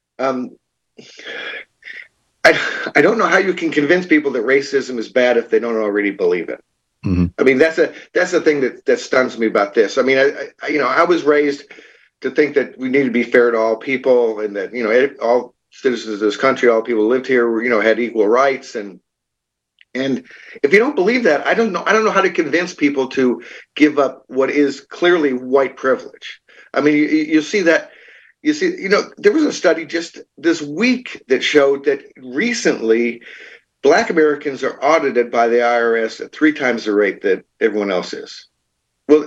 I don't know how you can convince people that racism is bad if they don't already believe it. Mm-hmm. I mean, that's the thing that stuns me about this. I mean, I was raised to think that we need to be fair to all people, and that all citizens of this country, all people who lived here, had equal rights. And if you don't believe that, I don't know how to convince people to give up what is clearly white privilege. I mean, you see that. You see, there was a study just this week that showed that recently Black Americans are audited by the IRS at 3 times the rate that everyone else is. Well,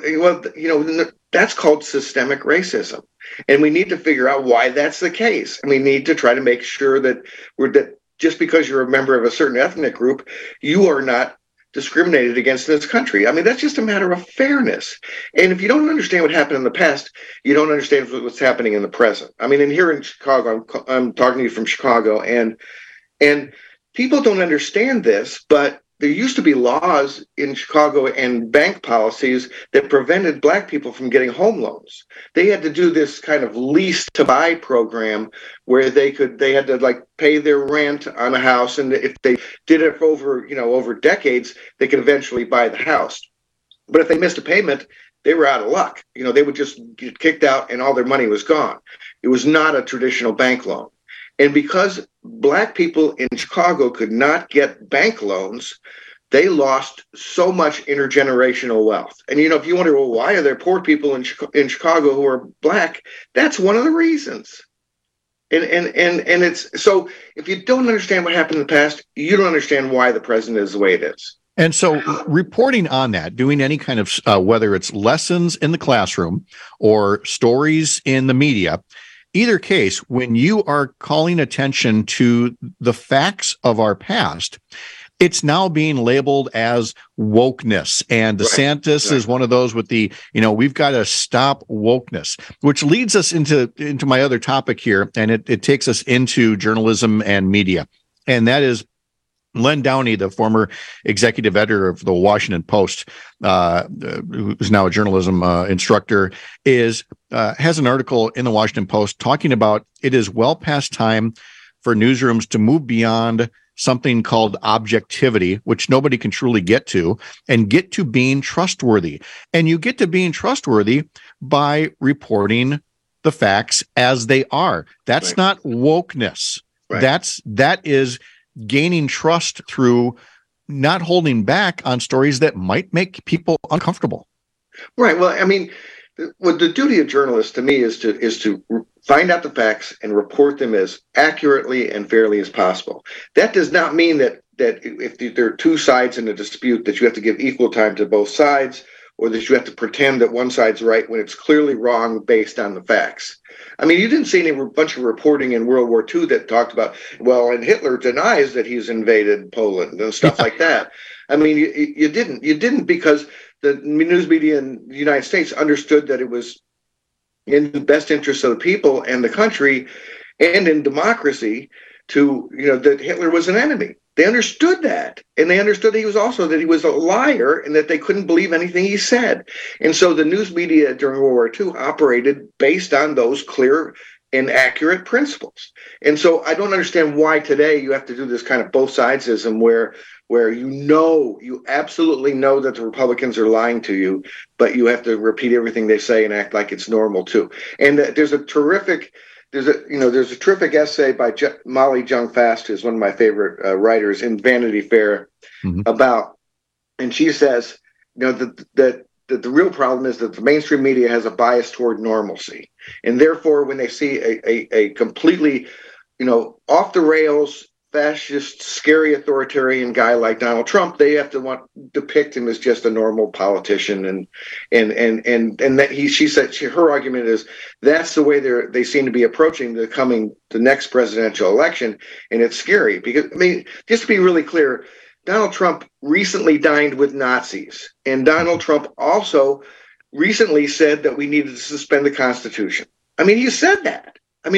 that's called systemic racism. And we need to figure out why that's the case. And we need to try to make sure that just because you're a member of a certain ethnic group, you are not discriminated against in this country. I mean, that's just a matter of fairness. And if you don't understand what happened in the past, you don't understand what's happening in the present. I mean, and here in Chicago, I'm talking to you from Chicago, and people don't understand this, but there used to be laws in Chicago and bank policies that prevented Black people from getting home loans. They had to do this kind of lease to buy program where they had to pay their rent on a house. And if they did it for over decades, they could eventually buy the house. But if they missed a payment, they were out of luck. They would just get kicked out and all their money was gone. It was not a traditional bank loan. And because Black people in Chicago could not get bank loans, they lost so much intergenerational wealth. And, if you wonder, well, why are there poor people in Chicago who are Black? That's one of the reasons. And it's so if you don't understand what happened in the past, you don't understand why the present is the way it is. And so reporting on that, doing any kind of, whether it's lessons in the classroom or stories in the media, either case, when you are calling attention to the facts of our past, it's now being labeled as wokeness. And DeSantis is one of those with the, we've got to stop wokeness, which leads us into my other topic here. And it takes us into journalism and media. And that is Len Downey, the former executive editor of the Washington Post, who's now a journalism instructor, has an article in the Washington Post talking about it is well past time for newsrooms to move beyond something called objectivity, which nobody can truly get to, and get to being trustworthy. And you get to being trustworthy by reporting the facts as they are. That's not wokeness. That is gaining trust through not holding back on stories that might make people uncomfortable. Right. Well, I mean, what the duty of journalists to me is to find out the facts and report them as accurately and fairly as possible. That does not mean that if there are two sides in a dispute that you have to give equal time to both sides, or that you have to pretend that one side's right when it's clearly wrong based on the facts. I mean, you didn't see any bunch of reporting in World War II that talked about, and Hitler denies that he's invaded Poland and stuff like that. I mean, you didn't because the news media in the United States understood that it was in the best interest of the people and the country and in democracy that Hitler was an enemy. They understood that, and they understood that he was a liar and that they couldn't believe anything he said. And so the news media during World War II operated based on those clear and accurate principles. And so I don't understand why today you have to do this kind of both sidesism where you absolutely know that the Republicans are lying to you, but you have to repeat everything they say and act like it's normal too. And there's a terrific essay by Molly Jong-Fast, who's one of my favorite writers, in Vanity Fair about, and she says, that the real problem is that the mainstream media has a bias toward normalcy, and therefore when they see a completely, off the rails, fascist, scary authoritarian guy like Donald Trump, they have to depict him as just a normal politician, and that she said her argument is that's the way they seem to be approaching the next presidential election, and it's scary because just to be really clear, Donald Trump recently dined with Nazis, and Donald Trump also recently said that we needed to suspend the Constitution. He said that.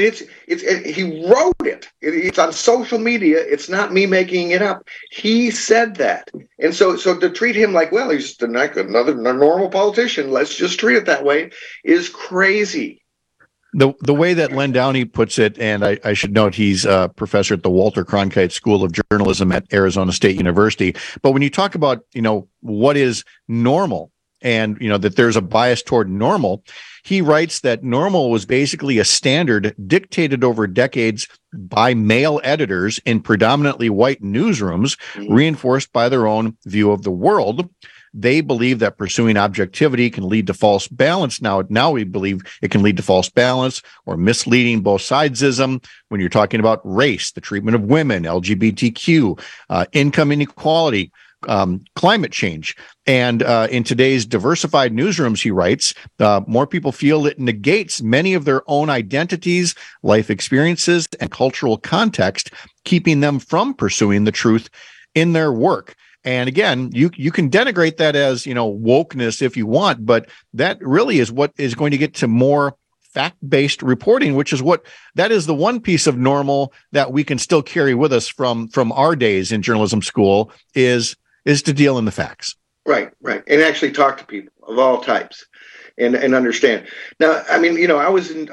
He wrote it. It's on social media. It's not me making it up. He said that. And so to treat him like, well, he's just another normal politician, let's just treat it that way, is crazy. The way that Len Downey puts it, and I should note he's a professor at the Walter Cronkite School of Journalism at Arizona State University. But when you talk about, what is normal and, that there's a bias toward normal, he writes that normal was basically a standard dictated over decades by male editors in predominantly white newsrooms, reinforced by their own view of the world. They believe that pursuing objectivity can lead to false balance. Now we believe it can lead to false balance or misleading both sidesism when you're talking about race, the treatment of women, LGBTQ, income inequality, climate change. And in today's diversified newsrooms, he writes, more people feel it negates many of their own identities, life experiences, and cultural context, keeping them from pursuing the truth in their work. And again, you can denigrate that as, wokeness if you want, but that really is what is going to get to more fact-based reporting, which is that is the one piece of normal that we can still carry with us from our days in journalism school is to deal in the facts. Right. And actually talk to people of all types and understand. Now, I was an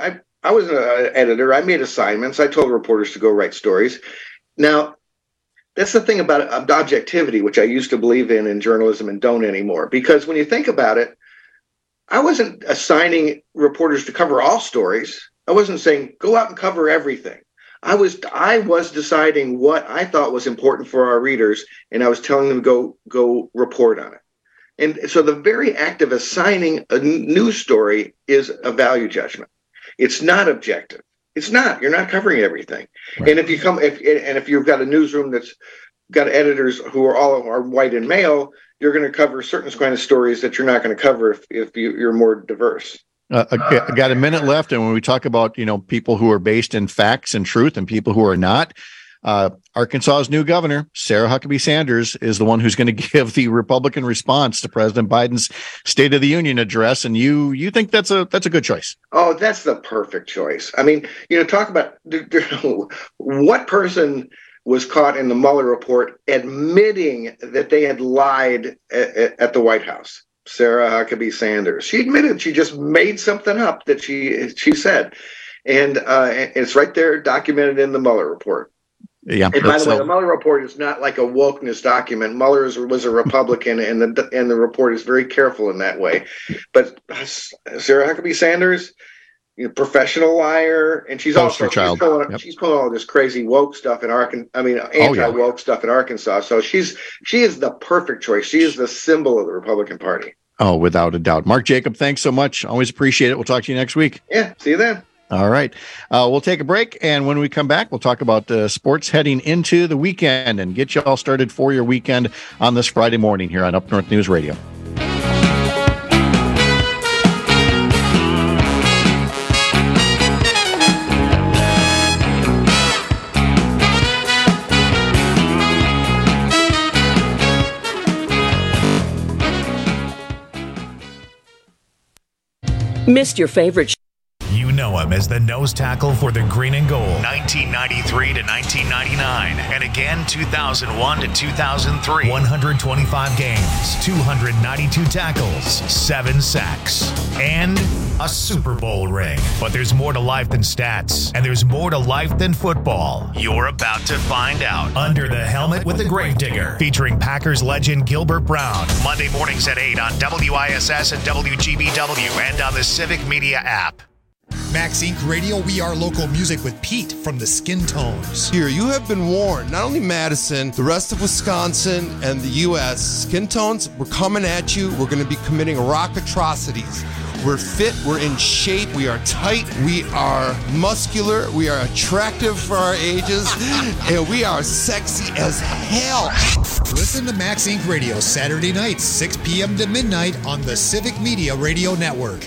editor. I made assignments. I told reporters to go write stories. Now, that's the thing about objectivity, which I used to believe in journalism and don't anymore. Because when you think about it, I wasn't assigning reporters to cover all stories. I wasn't saying, go out and cover everything. I was deciding what I thought was important for our readers, and I was telling them to go report on it. And so the very act of assigning a news story is a value judgment. It's not objective. It's not. You're not covering everything. Right. And if you've got a newsroom that's got editors who are white and male, you're going to cover certain kind of stories that you're not going to cover if you're more diverse. I got a minute left, and when we talk about people who are based in facts and truth and people who are not, Arkansas's new governor, Sarah Huckabee Sanders, is the one who's going to give the Republican response to President Biden's State of the Union address, and you think that's a good choice? Oh, that's the perfect choice. Talk about what person was caught in the Mueller report admitting that they had lied at the White House. Sarah Huckabee Sanders. She admitted she just made something up that she said, and it's right there documented in the Mueller report. Yeah. And by the way, the Mueller report is not like a wokeness document. Mueller was a Republican, and the report is very careful in that way. But Sarah Huckabee Sanders, professional liar, and she's pulling all this crazy woke stuff in anti-woke stuff in Arkansas. So she is the perfect choice. She is the symbol of the Republican Party. Oh, without a doubt. Mark Jacob, thanks so much. Always appreciate it. We'll talk to you next week. Yeah, see you then. All right. We'll take a break, and when we come back, we'll talk about sports heading into the weekend and get you all started for your weekend on this Friday morning here on Up North News Radio. Missed your favorite You know him as the nose tackle for the Green and Gold, 1993 to 1999, and again 2001 to 2003. 125 games, 292 tackles, 7 sacks, and a Super Bowl ring. But there's more to life than stats, and there's more to life than football. You're about to find out. Under the Helmet with the Gravedigger, featuring Packers legend Gilbert Brown. Monday mornings at 8 on WISS and WGBW and on the Civic Media app. Max Inc. Radio, we are local music with Pete from the Skin Tones. Here, you have been warned. Not only Madison, the rest of Wisconsin and the U.S. Skin Tones, we're coming at you. We're going to be committing rock atrocities. We're fit, we're in shape, we are tight, we are muscular, we are attractive for our ages, and we are sexy as hell. Listen to Max Inc. Radio Saturday nights, 6 p.m. to midnight on the Civic Media Radio Network.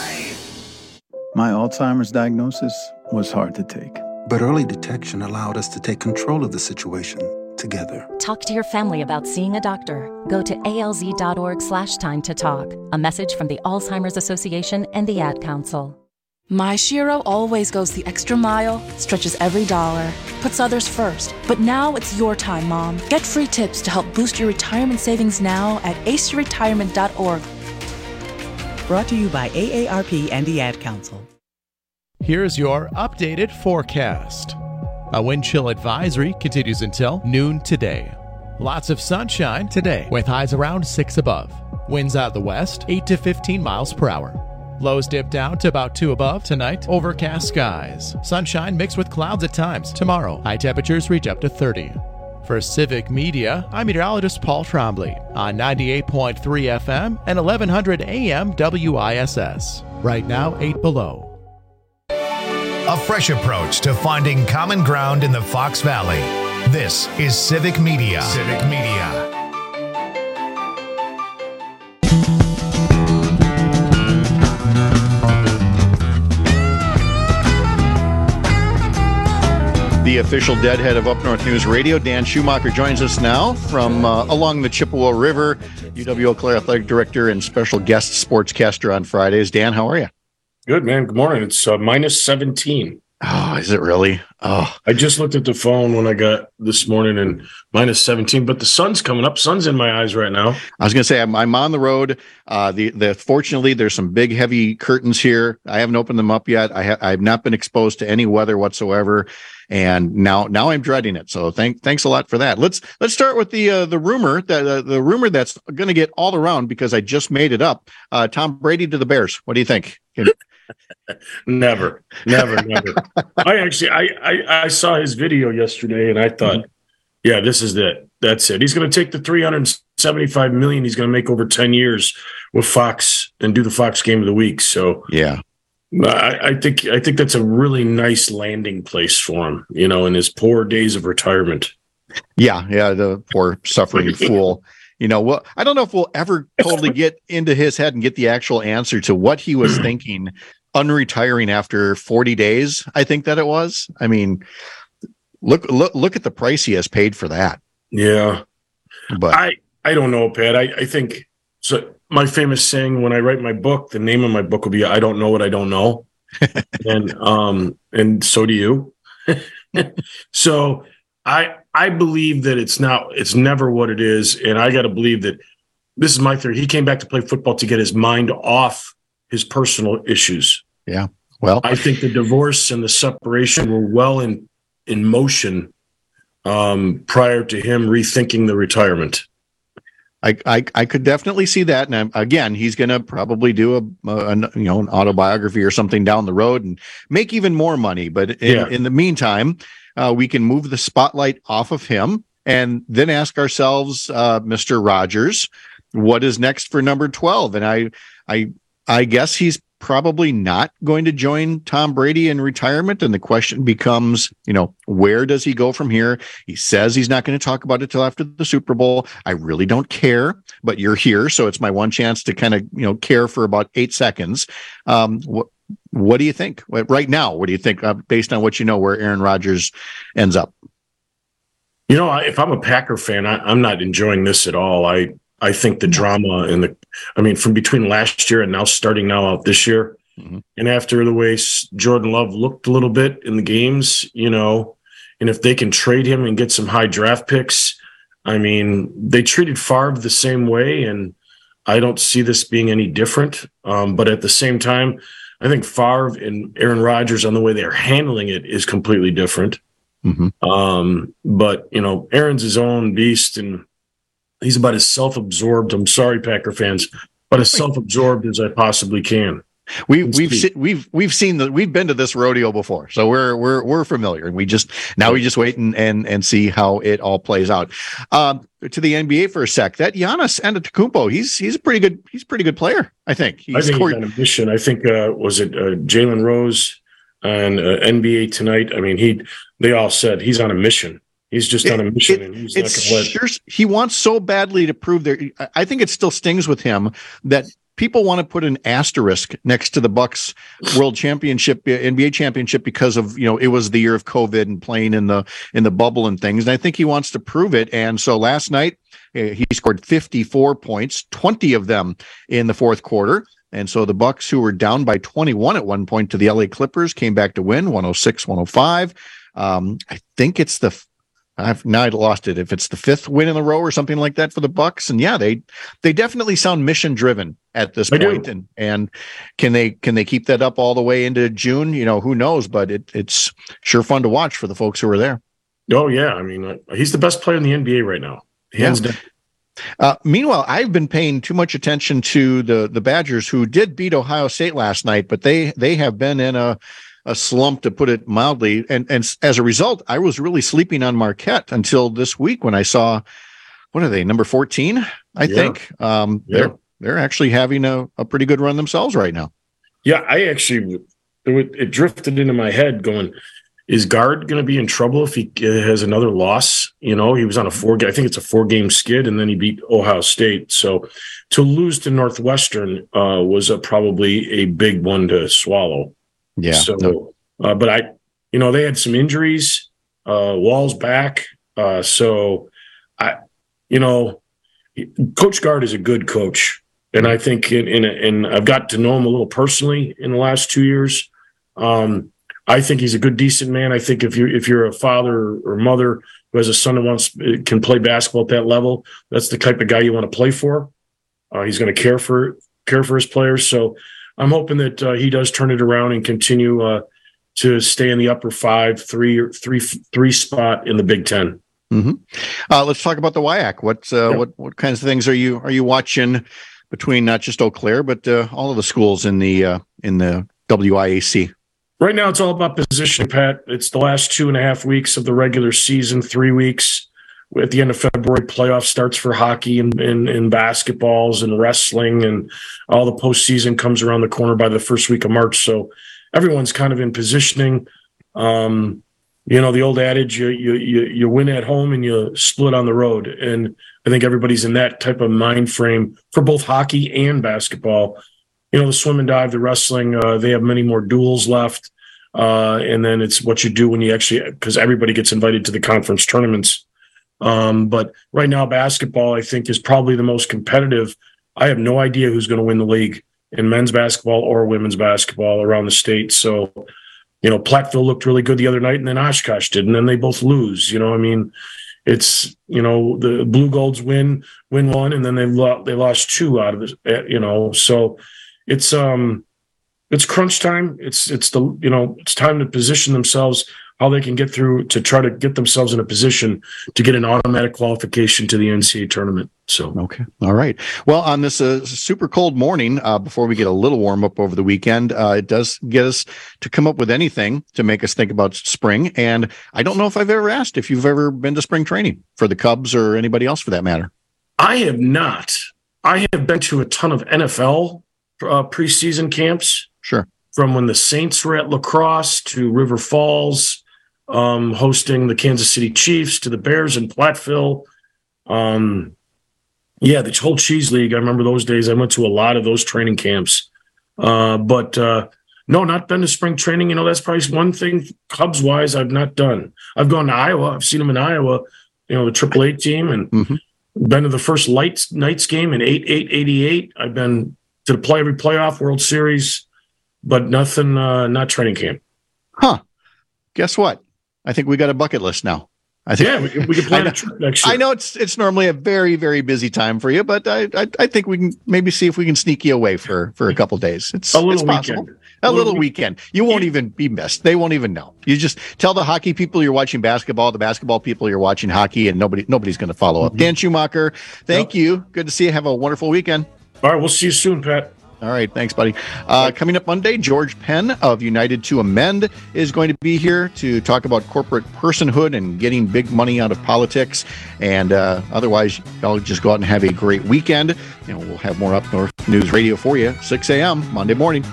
My Alzheimer's diagnosis was hard to take. But early detection allowed us to take control of the situation together. Talk to your family about seeing a doctor. Go to alz.org/time to talk. A message from the Alzheimer's Association and the Ad Council. My Shiro always goes the extra mile, stretches every dollar, puts others first. But now it's your time, Mom. Get free tips to help boost your retirement savings now at aceyourretirement.org. Brought to you by AARP and the Ad Council. Here's your updated forecast. A wind chill advisory continues until noon today. Lots of sunshine today with highs around 6 above. Winds out of the west 8 to 15 miles per hour. Lows dip down to about 2 above tonight. Overcast skies. Sunshine mixed with clouds at times. Tomorrow, high temperatures reach up to 30. For Civic Media, I'm meteorologist Paul Trombley on 98.3 FM and 1100 AM WISS. Right now, 8 below. A fresh approach to finding common ground in the Fox Valley. This is Civic Media. Civic Media. The official deadhead of Up North News Radio, Dan Schumacher, joins us now from along the Chippewa River, UW Eau Claire Athletic Director and special guest sportscaster on Fridays. Dan, how are you? Good, man. Good morning. It's minus 17. Oh, is it really? Oh, I just looked at the phone when I got this morning and minus 17, but the sun's coming up. Sun's in my eyes right now. I was going to say, I'm on the road. Fortunately, there's some big, heavy curtains here. I haven't opened them up yet. I've not been exposed to any weather whatsoever. And now I'm dreading it. So thanks a lot for that. Let's start with the rumor the rumor that's going to get all around because I just made it up. Tom Brady to the Bears. What do you think? Never. I saw his video yesterday and I thought, yeah, this is it. That's it. He's going to take the $375 million he's going to make over 10 years with Fox and do the Fox Game of the Week. So yeah. I think that's a really nice landing place for him, in his poor days of retirement. Yeah, the poor suffering fool. I don't know if we'll ever totally get into his head and get the actual answer to what he was thinking unretiring after 40 days. I think that it was. I mean, look at the price he has paid for that. Yeah. But I don't know, Pat. I think so. My famous saying when I write my book, the name of my book will be "I don't know what I don't know," and so do you. So I believe that it's never what it is, and I got to believe that this is my theory. He came back to play football to get his mind off his personal issues. Yeah. Well, I think the divorce and the separation were well in motion prior to him rethinking the retirement. I could definitely see that. And again, he's going to probably do an autobiography or something down the road and make even more money. But in the meantime, we can move the spotlight off of him and then ask ourselves, Mr. Rodgers, what is next for number 12? And I guess he's probably not going to join Tom Brady in retirement. And the question becomes, where does he go from here? He says he's not going to talk about it till after the Super Bowl. I really don't care, but you're here. So it's my one chance to kind of, care for about 8 seconds. What do you think right now? What do you think based on what where Aaron Rodgers ends up? If I'm a Packer fan, I'm not enjoying this at all. I think the drama and from between last year and starting out this year, and after the way Jordan Love looked a little bit in the games, and if they can trade him and get some high draft picks, they treated Favre the same way, and I don't see this being any different. But at the same time, I think Favre and Aaron Rodgers on the way they're handling it is completely different. But Aaron's his own beast, and he's about as self-absorbed. I'm sorry, Packer fans, but as self-absorbed as I possibly can. We've been to this rodeo before, so we're familiar, and we just wait and see how it all plays out. To the NBA for a sec, that Giannis Antetokounmpo, he's a pretty good player. I think he's on a mission. I think was it Jalen Rose on NBA Tonight? I mean, they all said he's on a mission. He's just on a mission, and he's not going to let. He wants so badly to prove there. I think it still stings with him that people want to put an asterisk next to the Bucks World Championship, NBA Championship, because of, it was the year of COVID and playing in the bubble and things. And I think he wants to prove it. And so last night he scored 54 points, 20 of them in the fourth quarter. And so the Bucks, who were down by 21 at one point to the LA Clippers, came back to win 106-105. I think it's now I lost it. If it's the fifth win in a row or something like that for the Bucks, and they definitely sound mission driven at this point. And can they keep that up all the way into June? Who knows? But it's sure fun to watch for the folks who are there. Oh yeah, I mean, he's the best player in the NBA right now, hands down. Meanwhile, I've been paying too much attention to the Badgers, who did beat Ohio State last night, but they have been in a slump, to put it mildly. And as a result, I was really sleeping on Marquette until this week when I saw, what are they, number 14, I think. They're actually having a pretty good run themselves right now. Yeah, it drifted into my head going, is Guard going to be in trouble if he has another loss? He was on I think it's a 4-game skid, and then he beat Ohio State. So to lose to Northwestern was probably a big one to swallow. Yeah. So, but they had some injuries. Wall's back. So, Coach Guard is a good coach, and I think and I've got to know him a little personally in the last 2 years. I think he's a good, decent man. I think if you're a father or mother who has a son who can play basketball at that level, that's the type of guy you want to play for. He's going to care for his players. So I'm hoping that he does turn it around and continue to stay in the upper 3 spot in the Big Ten. Mm-hmm. Let's talk about the WIAC. What kinds of things are you watching between not just Eau Claire but all of the schools in the WIAC? Right now, it's all about position, Pat. It's the last 2.5 weeks of the regular season, 3 weeks. At the end of February, playoff starts for hockey and basketballs and wrestling, and all the postseason comes around the corner by the first week of March. So everyone's kind of in positioning. The old adage, you win at home and you split on the road. And I think everybody's in that type of mind frame for both hockey and basketball. The swim and dive, the wrestling, they have many more duels left. And then it's what you do when you because everybody gets invited to the conference tournaments. But right now, basketball, I think, is probably the most competitive. I have no idea who's going to win the league in men's basketball or women's basketball around the state. So, Platteville looked really good the other night, and then Oshkosh did, and then they both lose. It's, the Blue Golds win one, and then they lost 2 out of it, so it's crunch time. It's time to position themselves how they can get through to try to get themselves in a position to get an automatic qualification to the NCAA tournament. So, okay. All right. Well, on this super cold morning, before we get a little warm up over the weekend, it does get us to come up with anything to make us think about spring. And I don't know if I've ever asked if you've ever been to spring training for the Cubs or anybody else for that matter. I have not. I have been to a ton of NFL preseason camps. Sure. From when the Saints were at La Crosse to River Falls, hosting the Kansas City Chiefs, to the Bears in Platteville. The whole cheese league. I remember those days. I went to a lot of those training camps. But no, not been to spring training. That's probably one thing Cubs wise I've not done. I've gone to Iowa. I've seen them in Iowa, the AAA team, and been to the first Knights game in 88. I've been to every playoff, World Series, but nothing, not training camp. Huh. Guess what? I think we got a bucket list now. I think we can plan a trip next year. I know it's normally a very, very busy time for you, but I think we can maybe see if we can sneak you away for a couple of days. It's possible. A little weekend. You won't even be missed. They won't even know. You just tell the hockey people you're watching basketball, the basketball people you're watching hockey, and nobody's going to follow up. Dan Schumacher, thank you. Good to see you. Have a wonderful weekend. All right, we'll see you soon, Pat. All right. Thanks, buddy. Coming up Monday, George Penn of United to Amend is going to be here to talk about corporate personhood and getting big money out of politics. And otherwise, y'all just go out and have a great weekend. We'll have more Up North News Radio for you, 6 a.m. Monday morning.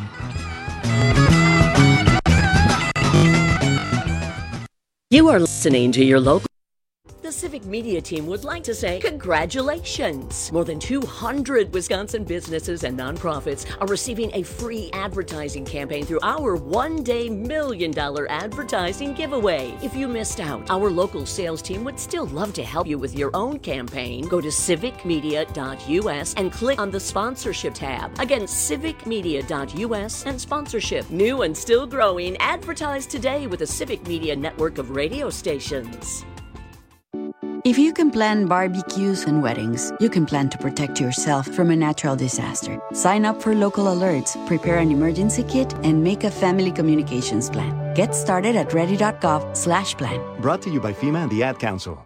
You are listening to your local. The Civic Media team would like to say congratulations. More than 200 Wisconsin businesses and nonprofits are receiving a free advertising campaign through our one-day $1 million advertising giveaway. If you missed out, our local sales team would still love to help you with your own campaign. Go to civicmedia.us and click on the sponsorship tab. Again, civicmedia.us and sponsorship. New and still growing. Advertise today with the Civic Media network of radio stations. If you can plan barbecues and weddings, you can plan to protect yourself from a natural disaster. Sign up for local alerts, prepare an emergency kit, and make a family communications plan. Get started at ready.gov/plan. Brought to you by FEMA and the Ad Council.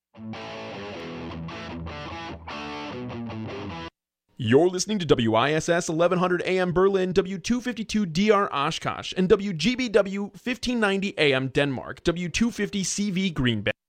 You're listening to WISS 1100 AM Berlin, W252 DR Oshkosh, and WGBW 1590 AM Denmark, W250 CV Green Bay.